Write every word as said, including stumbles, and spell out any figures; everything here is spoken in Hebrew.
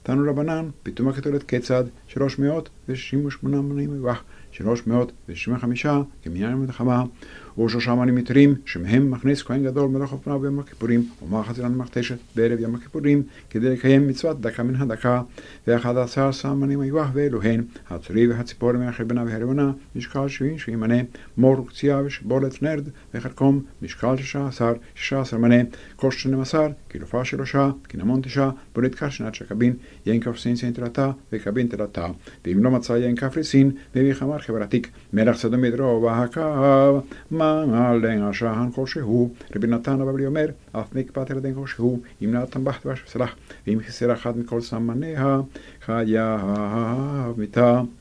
תנו רבנן, פתאום הכתורת כיצד, שלוש מאות ושישים ושמונה מונים איווח, שלוש מאות ושישים וחמישה כמניין המלחמה, ושלושה מונים יתרים, שמהם מכניס כהן גדול מלאך אופניו ביום הכיפורים, ומר חזירן מכתשת בערב יום הכיפורים, כדי לקיים מצוות דקה מן הדקה, ואחד עשר סמנים איווח ואלוהן, הצורי והציפור מהחרבנה והרבנה, משקל שבעים שבעים מנה, מור וקציעה ושבולת נרד וחרקום, משקל שישה עשר, שישה עשר מנה, כל שנים עשר, קילופה שלושה, קינמון תשעה, בולית קשנת שקבין, יין כף סין תלתה וקבין תלתה, ואם לא מצא יין כף לסין, מביא חמר חברתיק, מלך סדום ידרו והקו, מעלן השען כלשהו, רבי נתן הבבלי אומר, אף מקפת ילדן כלשהו, אם נתן בחת ושפסלח, ואם חסר אחד מכל סמניה, חייב מיתה.